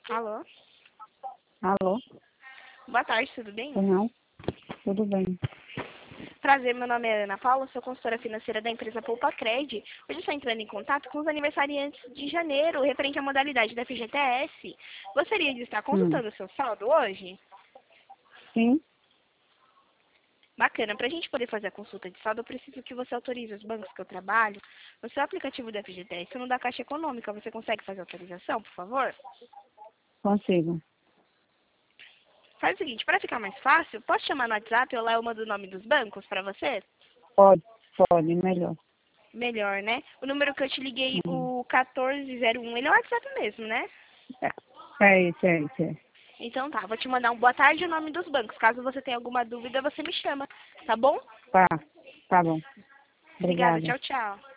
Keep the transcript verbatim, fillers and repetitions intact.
Alô? Alô? Boa tarde, tudo bem? Não? Tudo bem. Prazer, meu nome é Ana Paula, sou consultora financeira da empresa Poupa Cred. Hoje estou entrando em contato com os aniversariantes de janeiro, referente à modalidade da F G T S. Gostaria de estar Hum. consultando o seu saldo hoje? Sim? Bacana, para a gente poder fazer a consulta de saldo, eu preciso que você autorize os bancos que eu trabalho. No seu aplicativo da F G T S, no da Caixa Econômica, você consegue fazer a autorização, por favor? Consigo. Faz o seguinte, para ficar mais fácil, posso chamar no WhatsApp ou lá eu mando o nome dos bancos para você? Pode, pode, melhor. Melhor, né? O número que eu te liguei, Hum. o quatorze zero um, ele é o WhatsApp mesmo, né? É, é isso, é isso. É. Então tá, vou te mandar um boa tarde e o nome dos bancos. Caso você tenha alguma dúvida, você me chama, tá bom? Tá, tá bom. Obrigada, Obrigada. tchau, tchau.